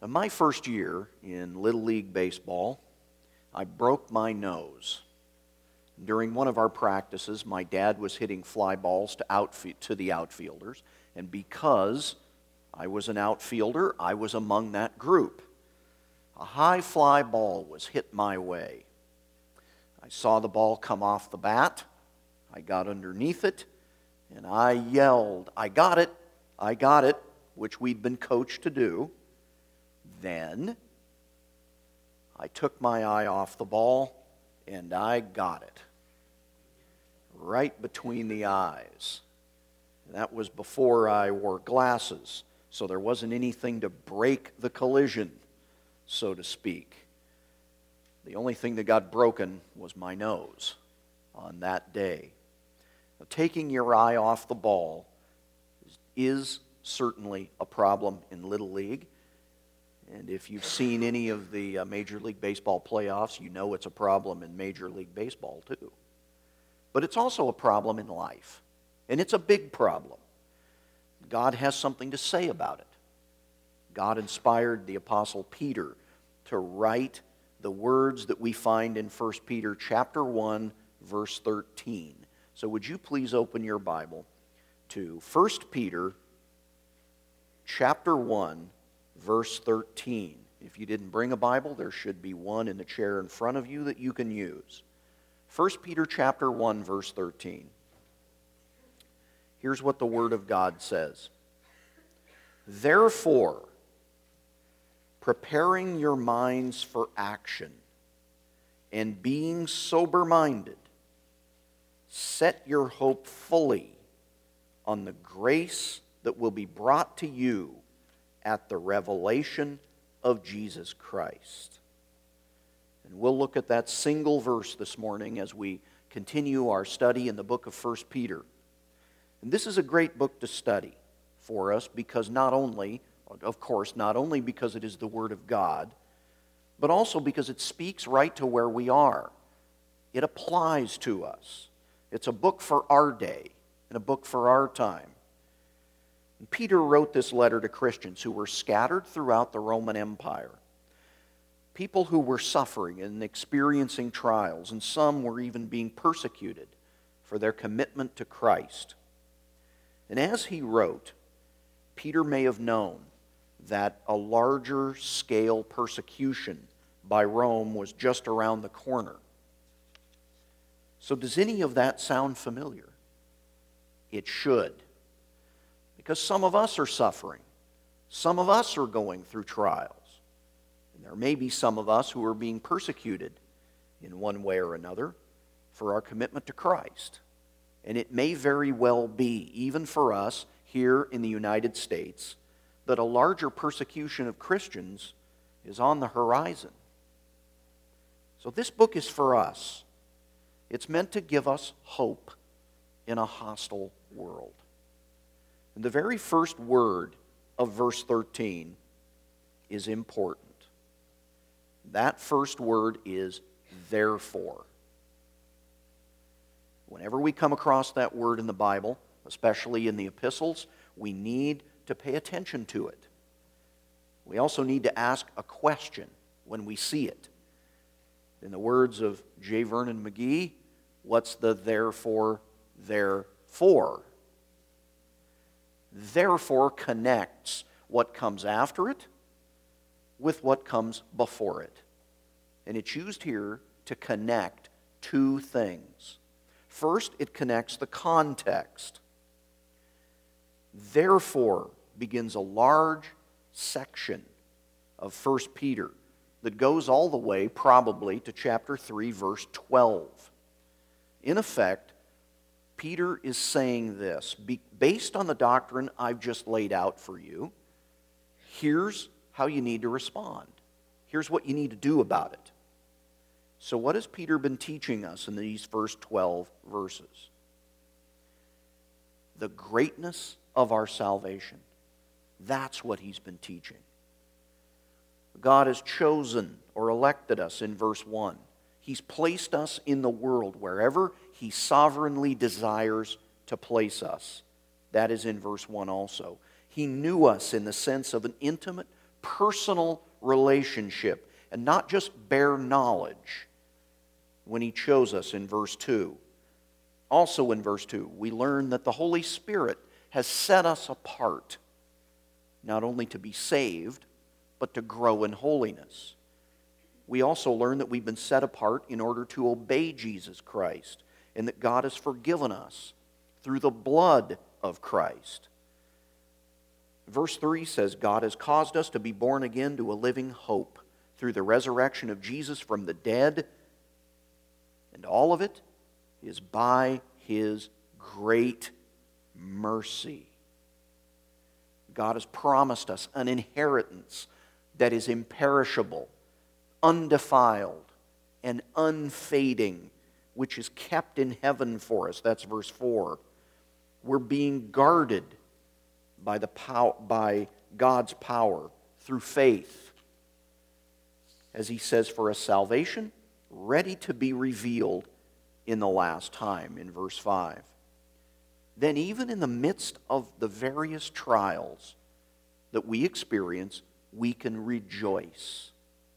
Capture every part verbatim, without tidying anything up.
In my first year in Little League Baseball, I broke my nose. During one of our practices, my dad was hitting fly balls to, outf- to the outfielders, and because I was an outfielder, I was among that group. A high fly ball was hit my way. I saw the ball come off the bat. I got underneath it, and I yelled, "I got it, I got it," which we'd been coached to do. Then I took my eye off the ball, and I got it. Right between the eyes. That was before I wore glasses, so there wasn't anything to break the collision, so to speak. The only thing that got broken was my nose on that day. Now, taking your eye off the ball is, is certainly a problem in Little League. And if you've seen any of the uh, Major League Baseball playoffs, you know it's a problem in Major League Baseball too. But it's also a problem in life. And it's a big problem. God has something to say about it. God inspired the Apostle Peter to write the words that we find in First Peter chapter one, verse thirteen. So would you please open your Bible to First Peter chapter one, verse thirteen. If you didn't bring a Bible, there should be one in the chair in front of you that you can use. First Peter chapter one, verse thirteen. Here's what the Word of God says. Therefore, preparing your minds for action and being sober-minded, set your hope fully on the grace that will be brought to you at the revelation of Jesus Christ. And we'll look at that single verse this morning as we continue our study in the book of First Peter. And this is a great book to study for us because not only, of course, not only because it is the Word of God, but also because it speaks right to where we are. It applies to us. It's a book for our day and a book for our time. And Peter wrote this letter to Christians who were scattered throughout the Roman Empire. People who were suffering and experiencing trials, and some were even being persecuted for their commitment to Christ. And as he wrote, Peter may have known that a larger scale persecution by Rome was just around the corner. So does any of that sound familiar? It should. Because some of us are suffering. Some of us are going through trials. And there may be some of us who are being persecuted in one way or another for our commitment to Christ. And it may very well be, even for us here in the United States, that a larger persecution of Christians is on the horizon. So this book is for us. It's meant to give us hope in a hostile world. And the very first word of verse thirteen is important. That first word is therefore. Whenever we come across that word in the Bible, especially in the epistles, we need to pay attention to it. We also need to ask a question when we see it. In the words of J. Vernon McGee, what's the therefore there for? Therefore connects what comes after it with what comes before it. And it's used here to connect two things. First, it connects the context. Therefore begins a large section of First Peter that goes all the way probably to chapter three, verse twelve. In effect, Peter is saying this, based on the doctrine I've just laid out for you, here's how you need to respond. Here's what you need to do about it. So what has Peter been teaching us in these first twelve verses? The greatness of our salvation. That's what he's been teaching. God has chosen or elected us in verse one. He's placed us in the world wherever he sovereignly desires to place us. That is in verse one also. He knew us in the sense of an intimate, personal relationship and not just bare knowledge when he chose us in verse two. Also in verse two, we learn that the Holy Spirit has set us apart, not only to be saved, but to grow in holiness. We also learn that we've been set apart in order to obey Jesus Christ, and that God has forgiven us through the blood of Christ. Verse three says, God has caused us to be born again to a living hope through the resurrection of Jesus from the dead, and all of it is by His great mercy. God has promised us an inheritance that is imperishable, undefiled, and unfading, which is kept in heaven for us. That's verse four. We're being guarded by, the pow- by God's power through faith. As he says, for a salvation ready to be revealed in the last time, in verse five. Then even in the midst of the various trials that we experience, we can rejoice.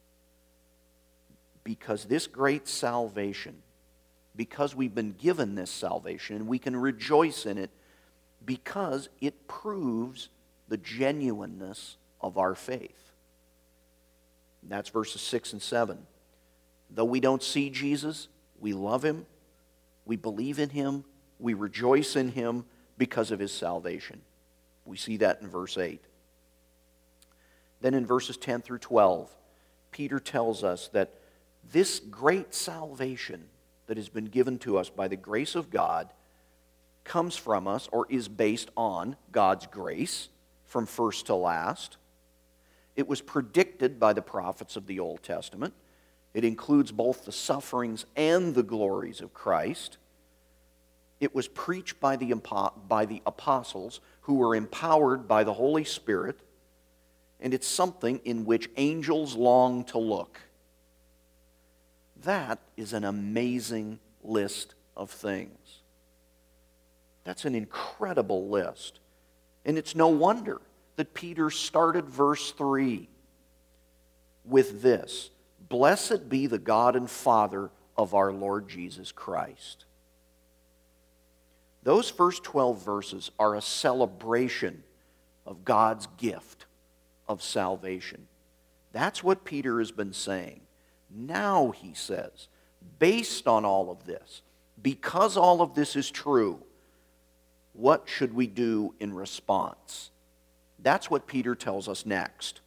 Because this great salvation, because we've been given this salvation, we can rejoice in it because it proves the genuineness of our faith. That's verses six and seven. Though we don't see Jesus, we love Him, we believe in Him, we rejoice in Him because of His salvation. We see that in verse eight. Then in verses ten through twelve, Peter tells us that this great salvation that has been given to us by the grace of God comes from us, or is based on God's grace from first to last. It was predicted by the prophets of the Old Testament. It includes both the sufferings and the glories of Christ. It was preached by the, by the apostles who were empowered by the Holy Spirit, and it's something in which angels long to look. That is an amazing list of things. That's an incredible list. And it's no wonder that Peter started verse three with this: Blessed be the God and Father of our Lord Jesus Christ. Those first twelve verses are a celebration of God's gift of salvation. That's what Peter has been saying. Now, he says, based on all of this, because all of this is true, what should we do in response? That's what Peter tells us next.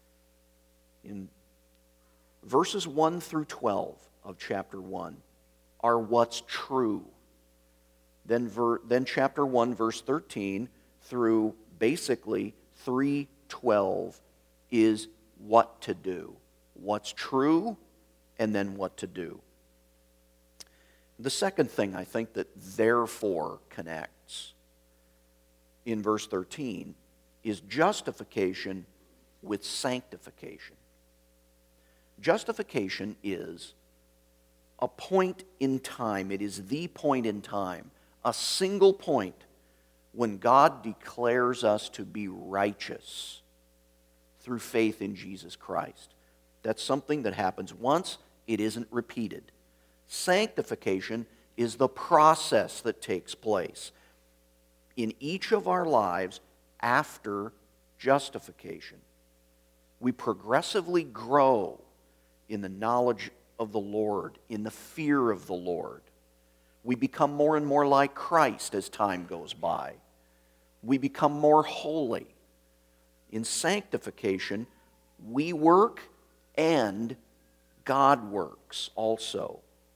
In verses one through twelve of chapter one are what's true. Then, ver, then chapter one, verse thirteen through basically three twelve is what to do. What's true, and then what to do. The second thing I think that therefore connects in verse thirteen is justification with sanctification. Justification is a point in time. It is the point in time, a single point when God declares us to be righteous through faith in Jesus Christ. That's something that happens once, it isn't repeated. Sanctification is the process that takes place in each of our lives after justification. We progressively grow in the knowledge of the Lord, in the fear of the Lord. We become more and more like Christ as time goes by. We become more holy. In sanctification, we work and God works also.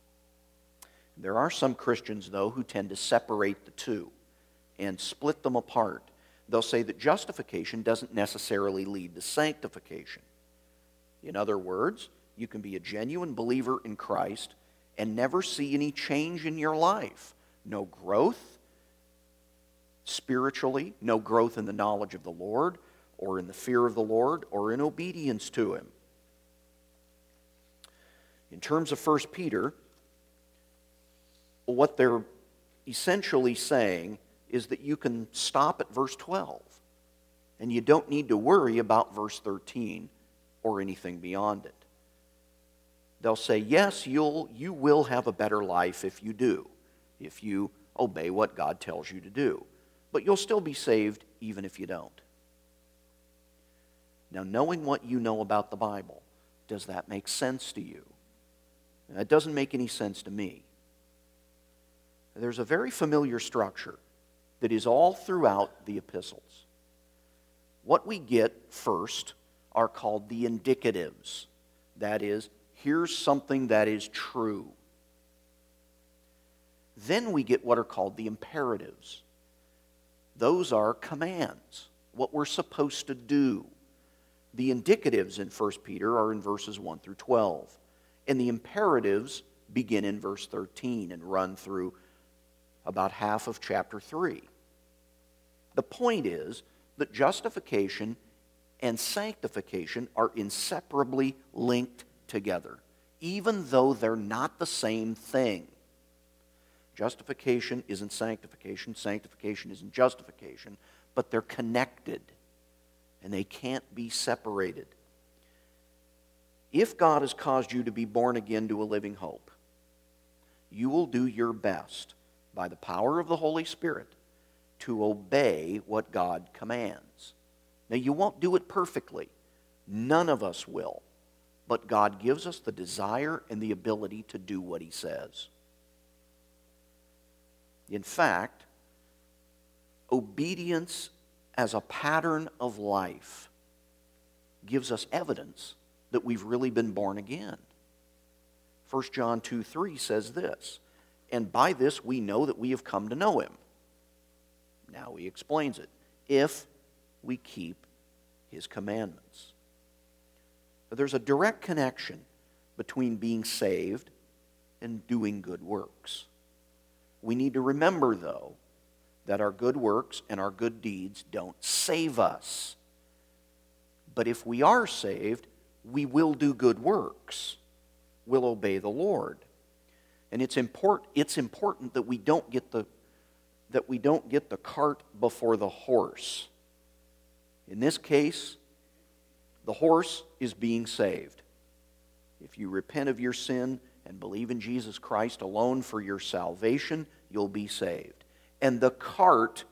There are some Christians, though, who tend to separate the two and split them apart. They'll say that justification doesn't necessarily lead to sanctification. In other words, you can be a genuine believer in Christ and never see any change in your life. No growth spiritually, no growth in the knowledge of the Lord, or in the fear of the Lord, or in obedience to Him. In terms of First Peter, what they're essentially saying is that you can stop at verse twelve. And you don't need to worry about verse thirteen or anything beyond it. They'll say, yes, you'll, you will have a better life if you do, if you obey what God tells you to do. But you'll still be saved even if you don't. Now, knowing what you know about the Bible, does that make sense to you? That doesn't make any sense to me. There's a very familiar structure that is all throughout the epistles. What we get first are called the indicatives. That is, here's something that is true. Then we get what are called the imperatives. Those are commands, what we're supposed to do. The indicatives in First Peter are in verses one through twelve. And the imperatives begin in verse thirteen and run through about half of chapter three. The point is that justification and sanctification are inseparably linked together, even though they're not the same thing. Justification isn't sanctification, sanctification isn't justification, but they're connected, and they can't be separated. If God has caused you to be born again to a living hope, you will do your best by the power of the Holy Spirit to obey what God commands. Now, you won't do it perfectly. None of us will. But God gives us the desire and the ability to do what He says. In fact, obedience as a pattern of life gives us evidence that we've really been born again. First John two three says this, and by this we know that we have come to know Him. Now he explains it. If we keep His commandments. But there's a direct connection between being saved and doing good works. We need to remember, though, that our good works and our good deeds don't save us. But if we are saved, we will do good works. We'll obey the Lord. And it's important, it's important that we don't get the that we don't get the cart before the horse. In this case, the horse is being saved. If you repent of your sin and believe in Jesus Christ alone for your salvation, you'll be saved. And the cart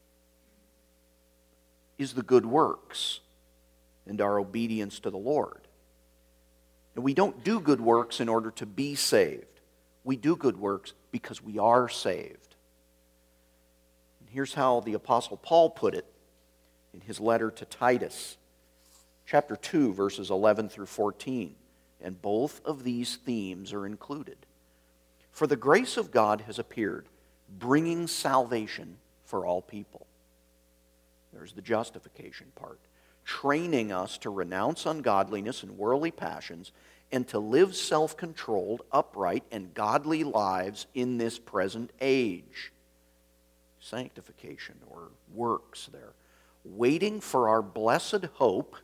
is the good works and our obedience to the Lord. And we don't do good works in order to be saved. We do good works because we are saved. And here's how the Apostle Paul put it in his letter to Titus, chapter two, verses eleven through fourteen. And both of these themes are included. For the grace of God has appeared, bringing salvation for all people. There's the justification part. Training us to renounce ungodliness and worldly passions and to live self-controlled, upright, and godly lives in this present age. Sanctification, or works there. Waiting for our blessed hope,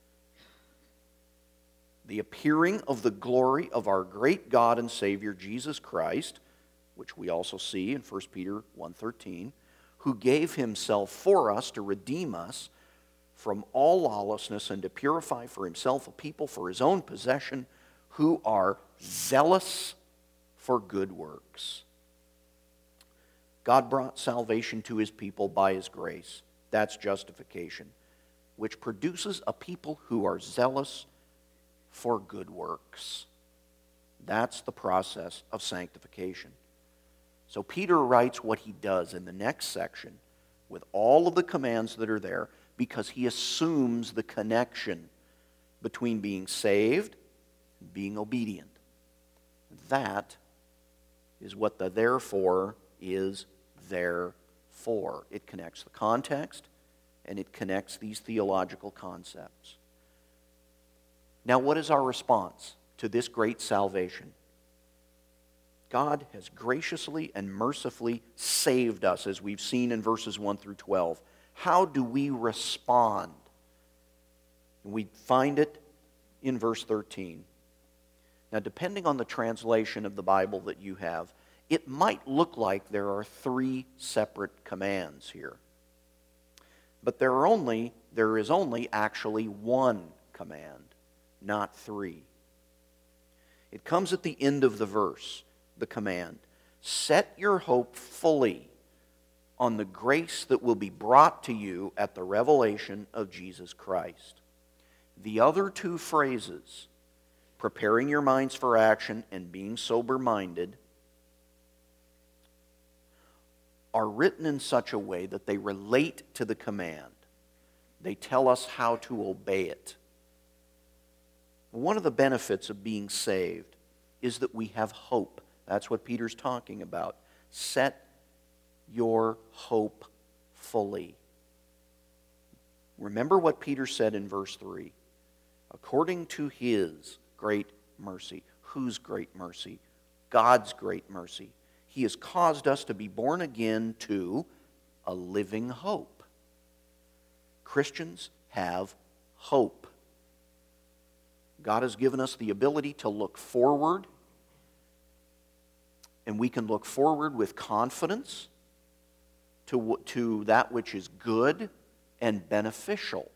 the appearing of the glory of our great God and Savior Jesus Christ, which we also see in First Peter one thirteen, who gave Himself for us to redeem us from all lawlessness and to purify for Himself a people for His own possession who are zealous for good works. God brought salvation to His people by His grace. That's justification, which produces a people who are zealous for good works. That's the process of sanctification. So Peter writes what he does in the next section with all of the commands that are there because he assumes the connection between being saved and being obedient. That is what the therefore is there for. It connects the context and it connects these theological concepts. Now, what is our response to this great salvation? God has graciously and mercifully saved us, as we've seen in verses one through twelve. How do we respond? We find it in verse thirteen. Now, depending on the translation of the Bible that you have, it might look like there are three separate commands here. But there are only there is only actually one command, not three. It comes at the end of the verse, the command. Set your hope fully on the grace that will be brought to you at the revelation of Jesus Christ. The other two phrases, preparing your minds for action and being sober-minded, are written in such a way that they relate to the command. They tell us how to obey it. One of the benefits of being saved is that we have hope. That's what Peter's talking about. Set your hope fully. Remember what Peter said in verse three. According to his great mercy. Whose great mercy? God's great mercy. He has caused us to be born again to a living hope. Christians have hope. God has given us the ability to look forward, and we can look forward with confidence to, to that which is good and beneficial.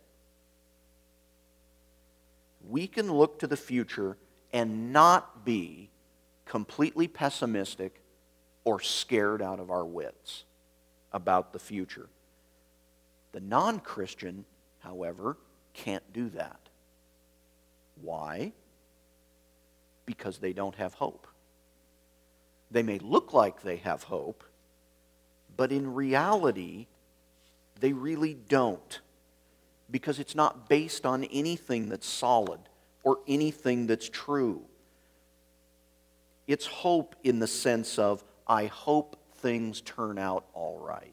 We can look to the future and not be completely pessimistic or scared out of our wits about the future. The non-Christian, however, can't do that. Why? Because they don't have hope. They may look like they have hope, but in reality, they really don't. Because it's not based on anything that's solid or anything that's true. It's hope in the sense of, I hope things turn out all right.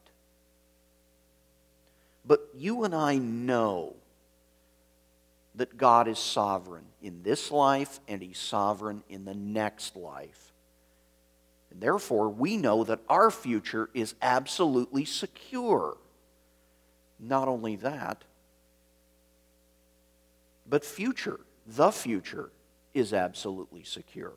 But you and I know that God is sovereign in this life and He's sovereign in the next life. And therefore, we know that our future is absolutely secure. Not only that, but future, the future, is absolutely secure.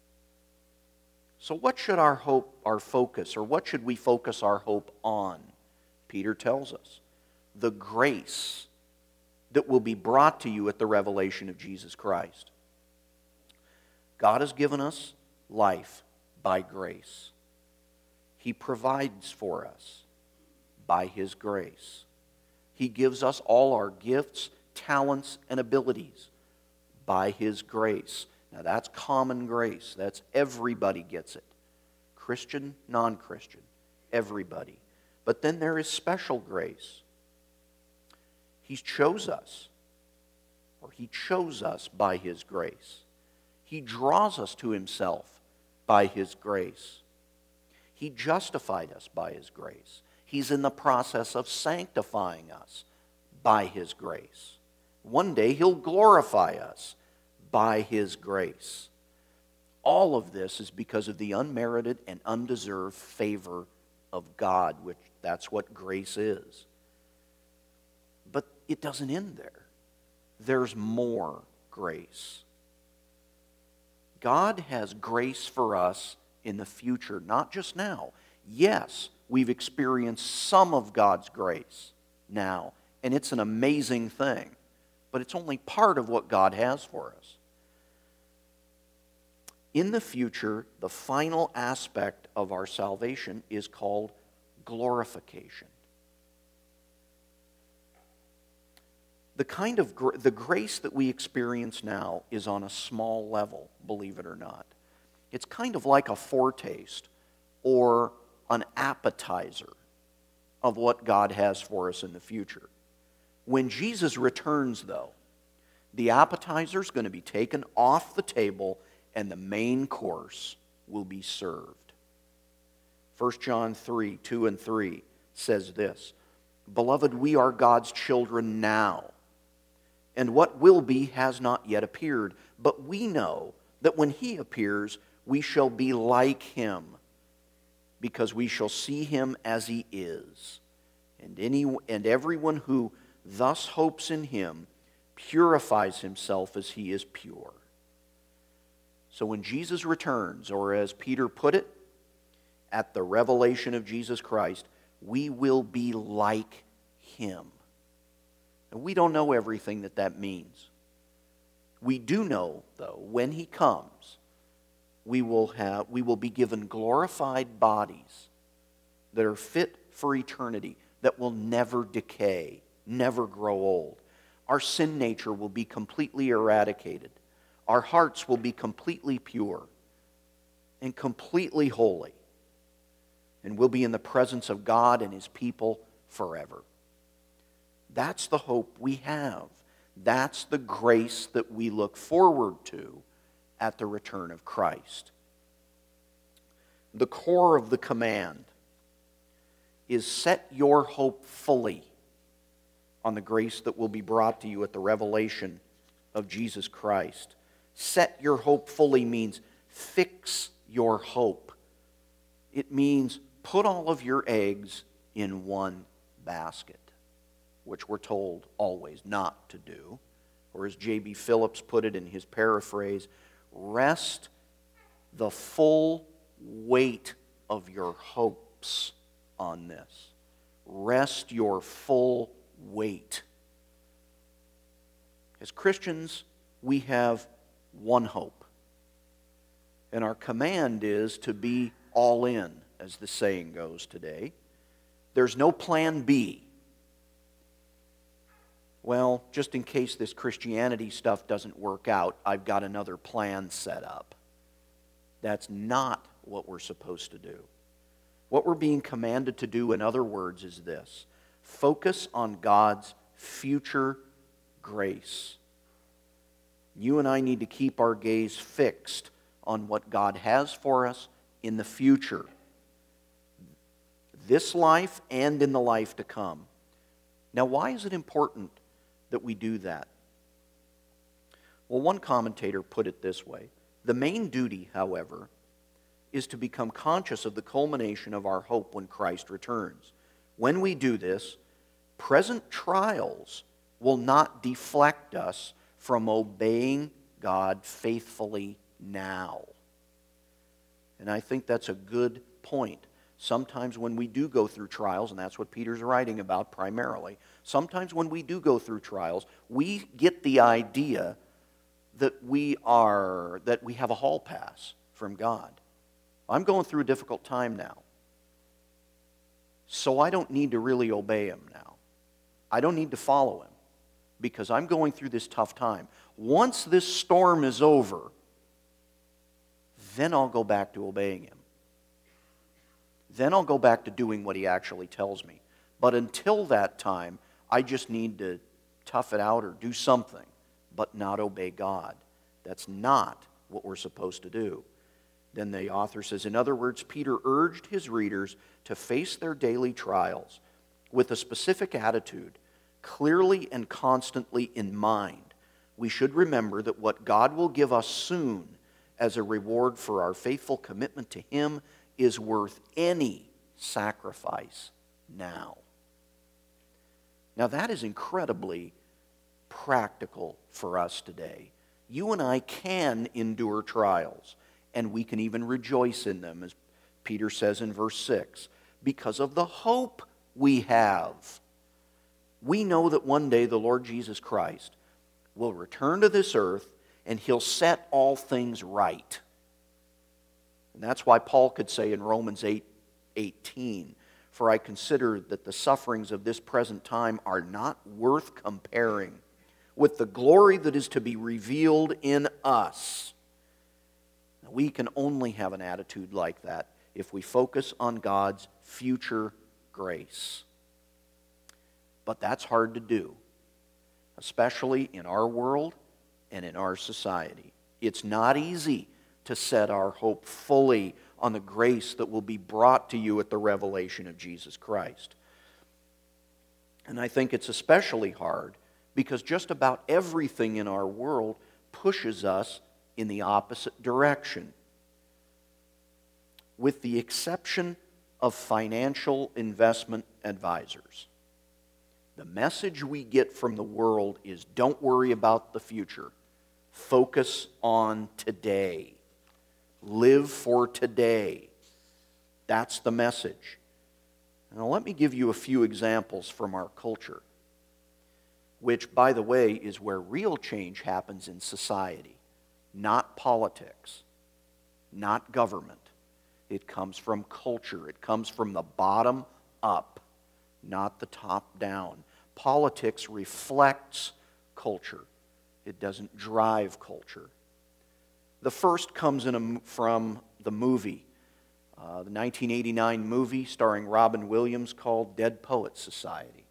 So what should our hope, our focus, or what should we focus our hope on? Peter tells us, the grace that will be brought to you at the revelation of Jesus Christ. God has given us life by grace. He provides for us by His grace. He gives us all our gifts, talents, and abilities by His grace. Now that's common grace. That's everybody gets it. Christian, non-Christian, everybody. But then there is special grace. He chose us, or He chose us by His grace. He draws us to Himself by His grace. He justified us by His grace. He's in the process of sanctifying us by His grace. One day He'll glorify us by His grace. All of this is because of the unmerited and undeserved favor of God, which that's what grace is. But it doesn't end there. There's more grace. God has grace for us in the future, not just now. Yes, we've experienced some of God's grace now, and it's an amazing thing, but it's only part of what God has for us. In the future, the final aspect of our salvation is called glorification. The kind of gr- the grace that we experience now is on a small level, believe it or not. It's kind of like a foretaste or an appetizer of what God has for us in the future. When Jesus returns, though, the appetizer is going to be taken off the table and the main course will be served. First John three, two and three says this, Beloved, we are God's children now, and what will be has not yet appeared. But we know that when He appears, we shall be like Him, because we shall see Him as He is. And any and everyone who thus hopes in Him purifies himself as He is pure. So when Jesus returns, or as Peter put it, at the revelation of Jesus Christ, we will be like Him. And we don't know everything that that means. We do know, though, when he comes, we will have we will be given glorified bodies that are fit for eternity, that will never decay, never grow old. Our sin nature will be completely eradicated. Our hearts will be completely pure and completely holy. And we'll be in the presence of God and his people forever. That's the hope we have. That's the grace that we look forward to at the return of Christ. The core of the command is set your hope fully on the grace that will be brought to you at the revelation of Jesus Christ. Set your hope fully means fix your hope. It means put all of your eggs in one basket, which we're told always not to do. Or as J B Phillips put it in his paraphrase, rest the full weight of your hopes on this. Rest your full weight. As Christians, we have one hope. And our command is to be all in, as the saying goes today. There's no plan B. Well, just in case this Christianity stuff doesn't work out, I've got another plan set up. That's not what we're supposed to do. What we're being commanded to do, in other words, is this: focus on God's future grace. You and I need to keep our gaze fixed on what God has for us in the future, this life and in the life to come. Now, why is it important that we do that? Well, one commentator put it this way: the main duty, however, is to become conscious of the culmination of our hope when Christ returns. When we do this, present trials will not deflect us from obeying God faithfully now. And I think that's a good point. Sometimes when we do go through trials, and that's what Peter's writing about primarily, sometimes when we do go through trials, we get the idea that we are, that we have a hall pass from God. I'm going through a difficult time now, so I don't need to really obey him now. I don't need to follow him because I'm going through this tough time. Once this storm is over, then I'll go back to obeying him. Then I'll go back to doing what he actually tells me. But until that time, I just need to tough it out or do something, but not obey God. That's not what we're supposed to do. Then the author says, in other words, Peter urged his readers to face their daily trials with a specific attitude, clearly and constantly in mind. We should remember that what God will give us soon as a reward for our faithful commitment to him is worth any sacrifice now. Now that is incredibly practical for us today. You and I can endure trials, and we can even rejoice in them, as Peter says in verse six, because of the hope we have. We know that one day the Lord Jesus Christ will return to this earth and he'll set all things right. And that's why Paul could say in Romans eight eighteen, for I consider that the sufferings of this present time are not worth comparing with the glory that is to be revealed in us. Now, we can only have an attitude like that if we focus on God's future grace. But that's hard to do, especially in our world and in our society. It's not easy to set our hope fully on the grace that will be brought to you at the revelation of Jesus Christ. And I think it's especially hard because just about everything in our world pushes us in the opposite direction, with the exception of financial investment advisors. The message we get from the world is don't worry about the future. Focus on today. Live for today. That's the message. Now let me give you a few examples from our culture. which, by the way, is where real change happens in society, not politics, not government. It comes from culture. It comes from the bottom up, not the top down. Politics reflects culture. It doesn't drive culture. The first comes in a, from the movie, uh, the nineteen eighty-nine movie starring Robin Williams called Dead Poets Society.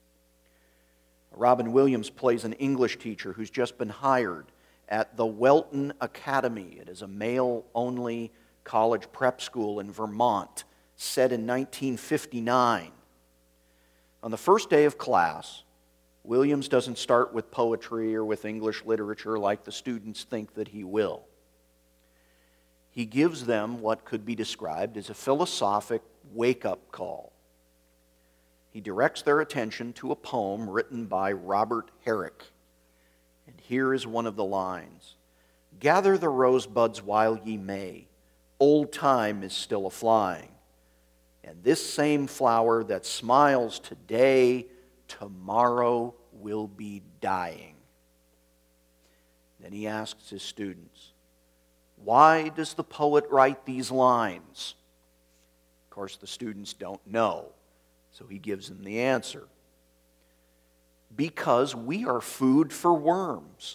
Robin Williams plays an English teacher who's just been hired at the Welton Academy. It is a male-only college prep school in Vermont, set in nineteen fifty-nine. On the first day of class, Williams doesn't start with poetry or with English literature like the students think that he will. He gives them what could be described as a philosophic wake-up call. He directs their attention to a poem written by Robert Herrick. And here is one of the lines. "Gather the rosebuds while ye may, old time is still a-flying. And this same flower that smiles today, tomorrow will be dying." Then he asks his students, "Why does the poet write these lines?" Of course, the students don't know, so he gives them the answer. "Because we are food for worms.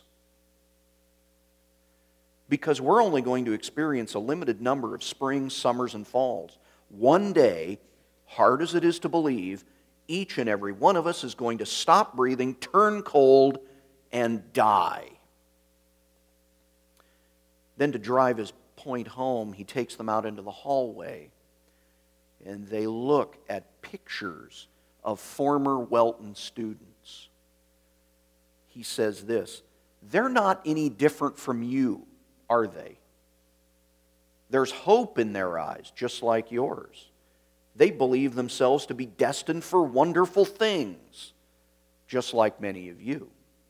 Because we're only going to experience a limited number of springs, summers, and falls. One day, hard as it is to believe, each and every one of us is going to stop breathing, turn cold, and die." Then to drive his point home, he takes them out into the hallway, and they look at pictures of former Welton students. He says this, "They're not any different from you, are they? There's hope in their eyes, just like yours. They believe themselves to be destined for wonderful things, just like many of you.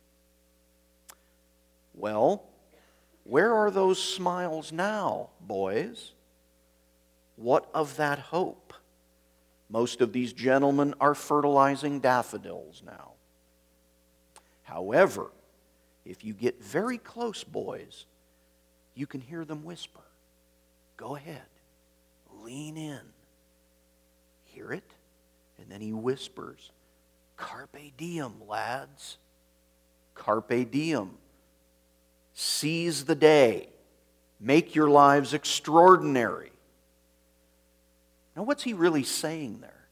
Well, where are those smiles now, boys? What of that hope? Most of these gentlemen are fertilizing daffodils now. However, if you get very close, boys, you can hear them whisper. Go ahead, lean in. Hear it? And then he whispers, Carpe diem, lads. Carpe diem. Seize the day. Make your lives extraordinary. Now, what's he really saying there?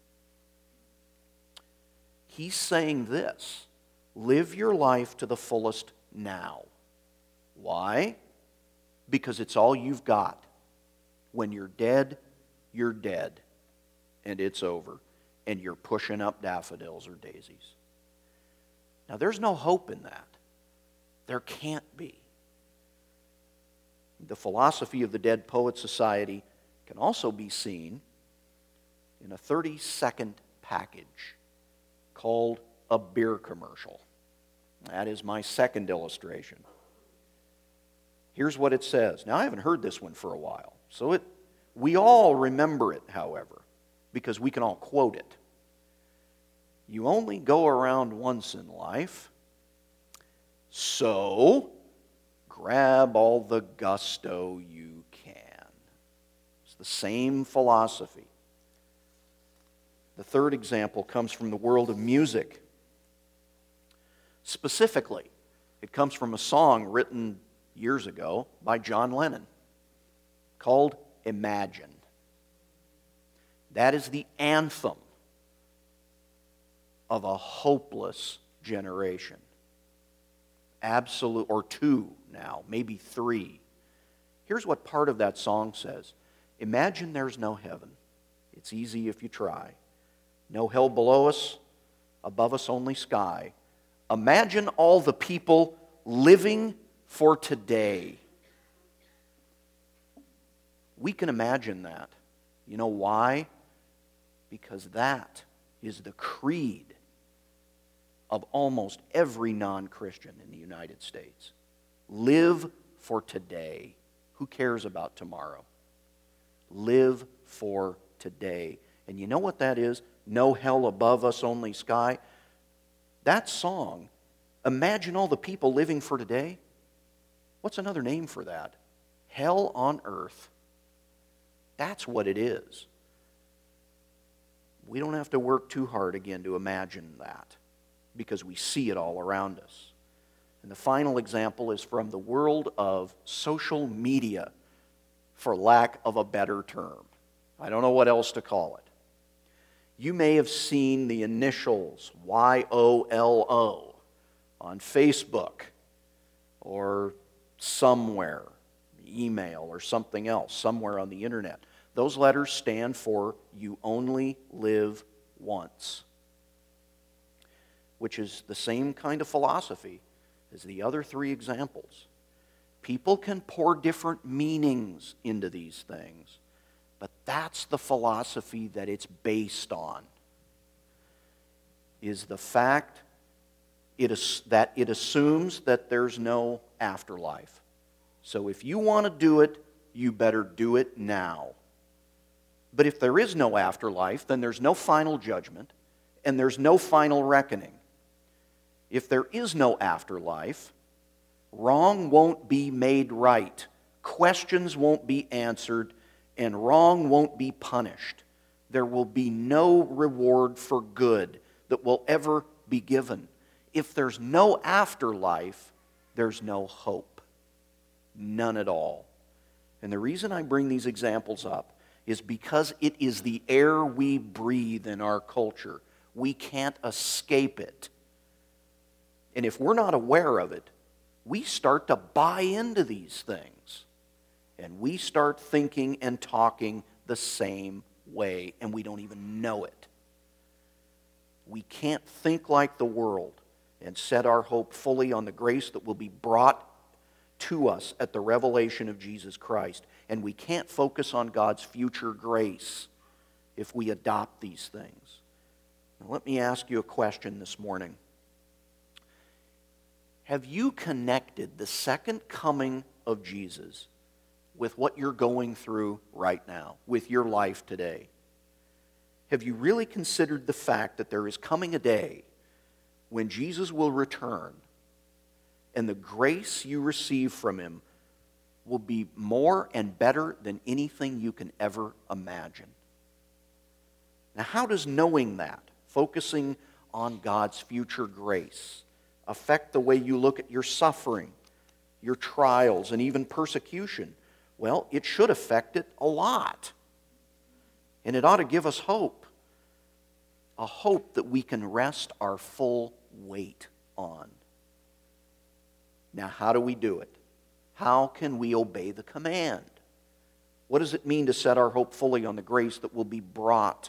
He's saying this. Live your life to the fullest now. Why? Because it's all you've got. When you're dead, you're dead. And it's over. And you're pushing up daffodils or daisies. Now, there's no hope in that. There can't be. The philosophy of the Dead Poets Society can also be seen in a thirty-second package called a beer commercial. That is my second illustration. Here's what it says. Now, I haven't heard this one for a while, so it we all remember it, however, because we can all quote it. You only go around once in life, so grab all the gusto you can. It's the same philosophy. The third example comes from the world of music. Specifically, it comes from a song written years ago by John Lennon called Imagine. That is the anthem of a hopeless generation. Absolute, or two now, maybe three. Here's what part of that song says. Imagine there's no heaven. It's easy if you try. No hell below us, above us only sky. Imagine all the people living for today. We can imagine that. You know why? Because that is the creed of almost every non-Christian in the United States. Live for today. Who cares about tomorrow? Live for today. And you know what that is? No hell above us, only sky. That song Imagine all the people living for today. What's another name for that? Hell on earth. That's what it is. We don't have to work too hard again to imagine that, because we see it all around us. And the final example is from the world of social media, for lack of a better term. I don't know what else to call it. You may have seen the initials Y O L O on Facebook or somewhere, email or something else, somewhere on the internet. Those letters stand for you only live once, which is the same kind of philosophy as the other three examples. People can pour different meanings into these things, but that's the philosophy that it's based on, is the fact it is, that it assumes that there's no afterlife. So if you want to do it, you better do it now. But if there is no afterlife, then there's no final judgment, and there's no final reckoning. If there is no afterlife, wrong won't be made right, questions won't be answered, and wrong won't be punished. There will be no reward for good that will ever be given. If there's no afterlife, there's no hope. None at all. And the reason I bring these examples up is because it is the air we breathe in our culture. We can't escape it. And if we're not aware of it, we start to buy into these things. And we start thinking and talking the same way, and we don't even know it. We can't think like the world and set our hope fully on the grace that will be brought to us at the revelation of Jesus Christ. And we can't focus on God's future grace if we adopt these things. Now, let me ask you a question this morning. Have you connected the second coming of Jesus with what you're going through right now, with your life today? Have you really considered the fact that there is coming a day when Jesus will return, and the grace you receive from Him will be more and better than anything you can ever imagine? Now, how does knowing that, focusing on God's future grace, affect the way you look at your suffering, your trials, and even persecution? Well, it should affect it a lot. And it ought to give us hope. A hope that we can rest our full weight on. Now, how do we do it? How can we obey the command? What does it mean to set our hope fully on the grace that will be brought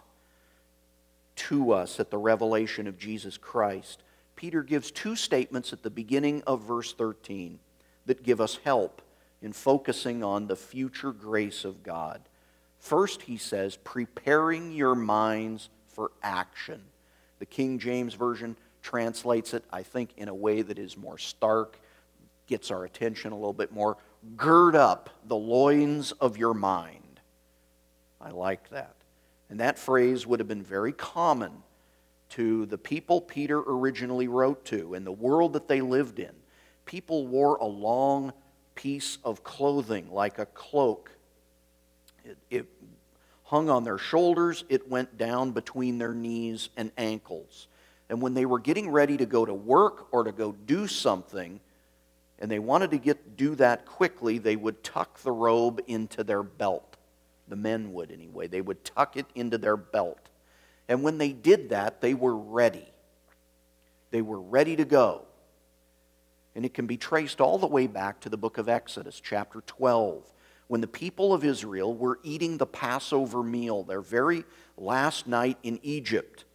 to us at the revelation of Jesus Christ? Peter gives two statements at the beginning of verse thirteen that give us help in focusing on the future grace of God. First, he says, preparing your minds for action. The King James Version translates it, I think, in a way that is more stark, gets our attention a little bit more. Gird up the loins of your mind. I like that. And that phrase would have been very common to the people Peter originally wrote to and the world that they lived in. People wore a long piece of clothing like a cloak. It, it hung on their shoulders. It went down between their knees and ankles. And when they were getting ready to go to work or to go do something, and they wanted to get do that quickly, they would tuck the robe into their belt. The men would anyway. They would tuck it into their belt. And when they did that, they were ready. They were ready to go. And it can be traced all the way back to the book of Exodus, chapter twelve, when the people of Israel were eating the Passover meal, their very last night in Egypt.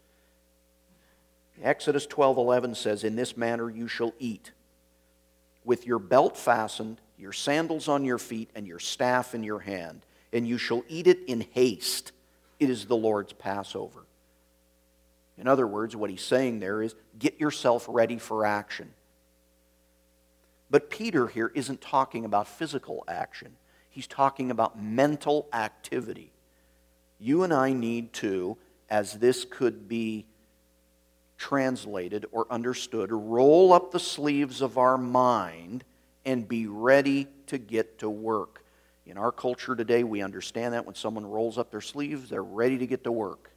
Exodus twelve eleven says, "In this manner you shall eat, with your belt fastened, your sandals on your feet, and your staff in your hand. And you shall eat it in haste. It is the Lord's Passover." In other words, what he's saying there is, get yourself ready for action. But Peter here isn't talking about physical action. He's talking about mental activity. You and I need to, as this could be translated or understood, roll up the sleeves of our mind and be ready to get to work. In our culture today, we understand that when someone rolls up their sleeves, they're ready to get to work.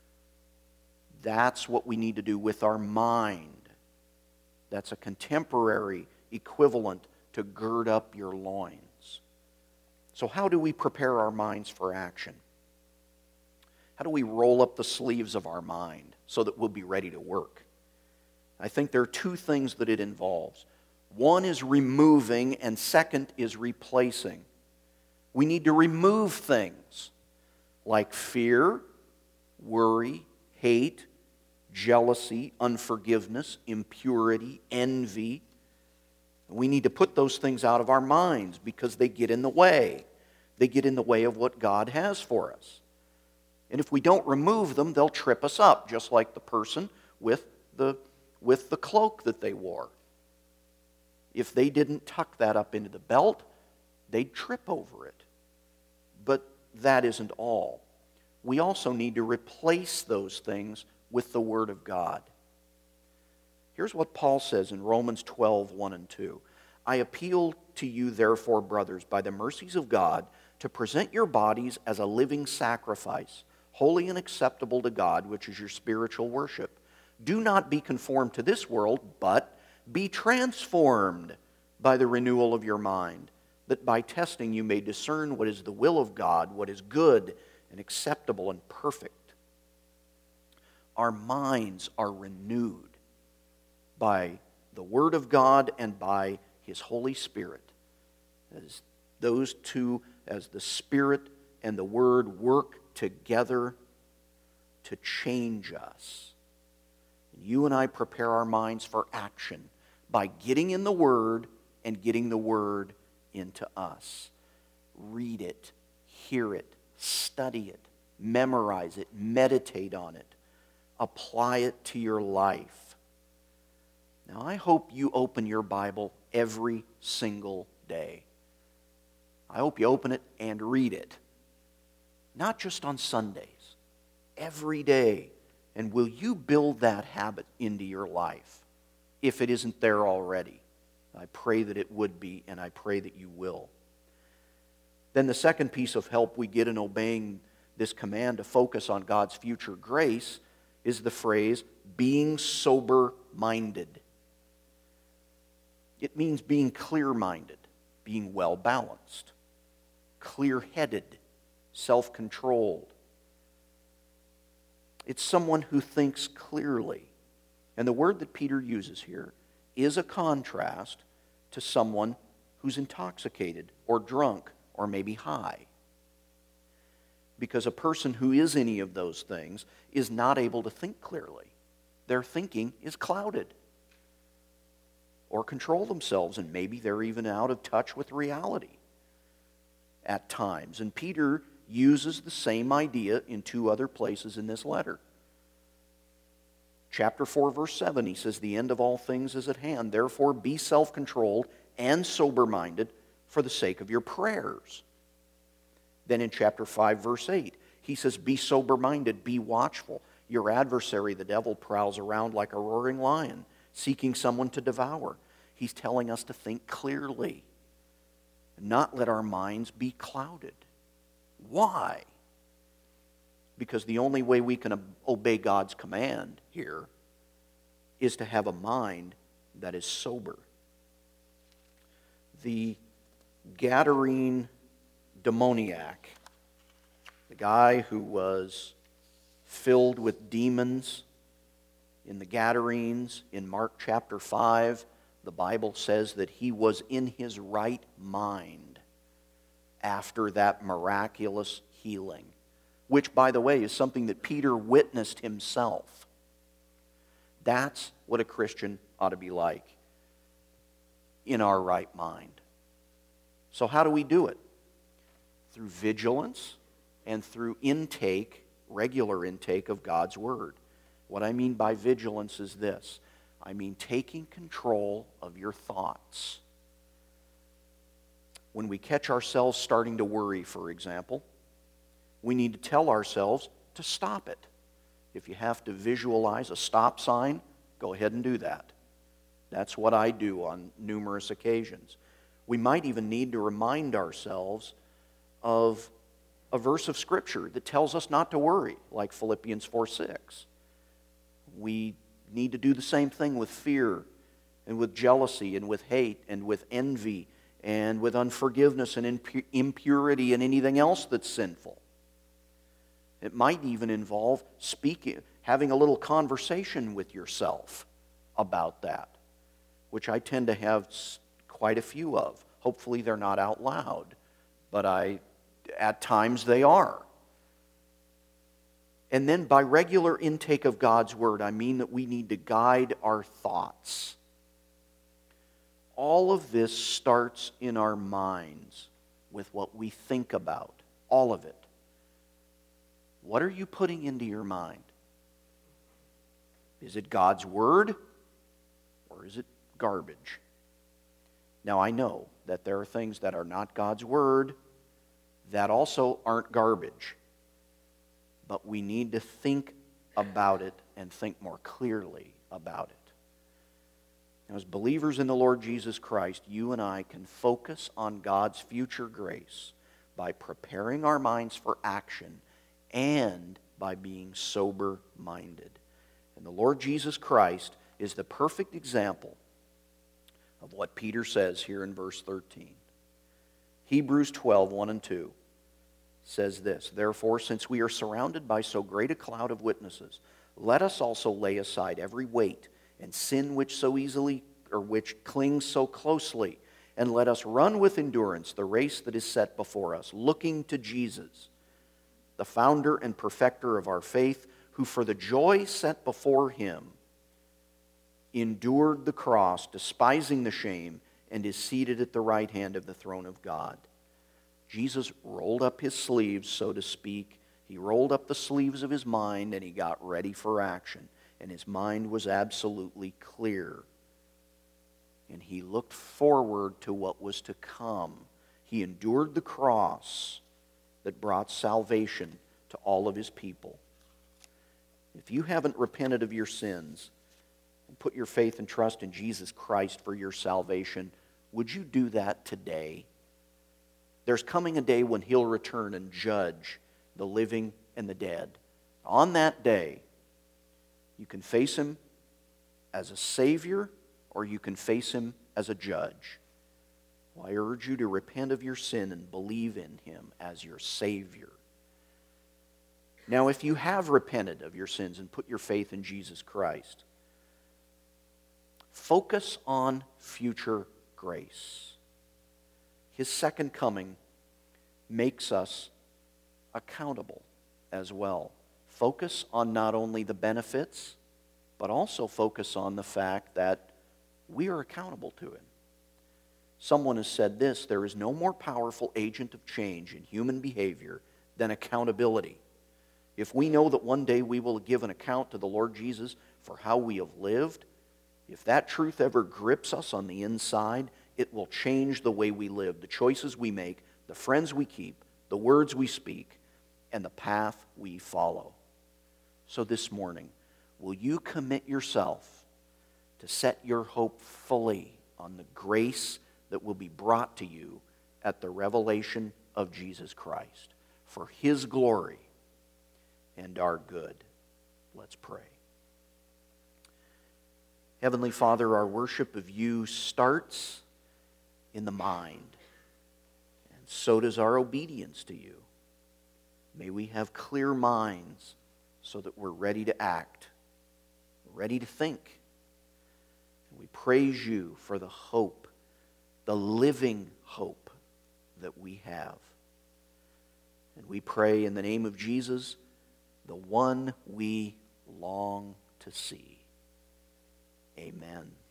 That's what we need to do with our mind. That's a contemporary equivalent to gird up your loins. So how do we prepare our minds for action? How do we roll up the sleeves of our mind so that we'll be ready to work? I think there are two things that it involves. One is removing, and second is replacing. We need to remove things like fear, worry, hate, jealousy, unforgiveness, impurity, envy. We need to put those things out of our minds because they get in the way. They get in the way of what God has for us. And if we don't remove them, they'll trip us up, just like the person with the, with the cloak that they wore. If they didn't tuck that up into the belt, they'd trip over it. But that isn't all. We also need to replace those things with the Word of God. Here's what Paul says in Romans twelve, one and two. I appeal to you, therefore, brothers, by the mercies of God, to present your bodies as a living sacrifice, holy and acceptable to God, which is your spiritual worship. Do not be conformed to this world, but be transformed by the renewal of your mind, that by testing you may discern what is the will of God, what is good and acceptable and perfect. Our minds are renewed by the Word of God and by His Holy Spirit. As those two, as the Spirit and the Word work together to change us. And you and I prepare our minds for action by getting in the Word and getting the Word into us. Read it, hear it, study it, memorize it, meditate on it, apply it to your life. Now, I hope you open your Bible every single day. I hope you open it and read it. Not just on Sundays, every day. And will you build that habit into your life if it isn't there already? I pray that it would be, and I pray that you will. Then the second piece of help we get in obeying this command to focus on God's future grace is the phrase, being sober-minded. It means being clear-minded, being well-balanced, clear-headed, self-controlled. It's someone who thinks clearly. And the word that Peter uses here is a contrast to someone who's intoxicated or drunk or maybe high. Because a person who is any of those things is not able to think clearly. Their thinking is clouded or control themselves, and maybe they're even out of touch with reality at times. And Peter uses the same idea in two other places in this letter. Chapter four, verse seven, he says, the end of all things is at hand. Therefore, be self-controlled and sober-minded for the sake of your prayers. Then in chapter five, verse eight, he says, be sober-minded, be watchful. Your adversary, the devil, prowls around like a roaring lion, seeking someone to devour. He's telling us to think clearly, and not let our minds be clouded. Why? Because the only way we can obey God's command here is to have a mind that is sober. The Gadarene demoniac, the guy who was filled with demons in the Gadarenes, in Mark chapter five, the Bible says that he was in his right mind after that miraculous healing, which, by the way, is something that Peter witnessed himself. That's what a Christian ought to be like, in our right mind. So how do we do it? Through vigilance and through intake, regular intake of God's Word. What I mean by vigilance is this. I mean taking control of your thoughts. When we catch ourselves starting to worry, for example, we need to tell ourselves to stop it. If you have to visualize a stop sign, go ahead and do that. That's what I do on numerous occasions. We might even need to remind ourselves of a verse of Scripture that tells us not to worry, like Philippians four six. We need to do the same thing with fear and with jealousy and with hate and with envy and with unforgiveness and impu- impurity and anything else that's sinful. It might even involve speaking, having a little conversation with yourself about that, which I tend to have quite a few of. Hopefully they're not out loud, but I, at times they are. And then by regular intake of God's Word, I mean that we need to guide our thoughts. All of this starts in our minds with what we think about. All of it. What are you putting into your mind? Is it God's Word or is it garbage? Now I know that there are things that are not God's Word that also aren't garbage. But we need to think about it and think more clearly about it. Now, as believers in the Lord Jesus Christ, you and I can focus on God's future grace by preparing our minds for action and by being sober-minded. And the Lord Jesus Christ is the perfect example of what Peter says here in verse thirteen. Hebrews twelve, one and two says this, "Therefore, since we are surrounded by so great a cloud of witnesses, let us also lay aside every weight and sin which so easily, or which clings so closely, and let us run with endurance the race that is set before us, looking to Jesus, the founder and perfecter of our faith, who for the joy set before him endured the cross, despising the shame, and is seated at the right hand of the throne of God." Jesus rolled up his sleeves, so to speak. He rolled up the sleeves of his mind and he got ready for action. And his mind was absolutely clear. And he looked forward to what was to come. He endured the cross that brought salvation to all of his people. If you haven't repented of your sins and put your faith and trust in Jesus Christ for your salvation, would you do that today? There's coming a day when he'll return and judge the living and the dead. On that day, you can face him as a Savior or you can face him as a judge. Well, I urge you to repent of your sin and believe in him as your Savior. Now, if you have repented of your sins and put your faith in Jesus Christ, focus on future grace. His second coming makes us accountable as well. Focus on not only the benefits, but also focus on the fact that we are accountable to him. Someone has said this, there is no more powerful agent of change in human behavior than accountability. If we know that one day we will give an account to the Lord Jesus for how we have lived, if that truth ever grips us on the inside, it will change the way we live, the choices we make, the friends we keep, the words we speak, and the path we follow. So this morning, will you commit yourself to set your hope fully on the grace that will be brought to you at the revelation of Jesus Christ for his glory and our good? Let's pray. Heavenly Father, our worship of you starts in the mind, and so does our obedience to you. May we have clear minds so that we're ready to act, ready to think. And we praise you for the hope, the living hope that we have. And we pray in the name of Jesus, the one we long to see. Amen.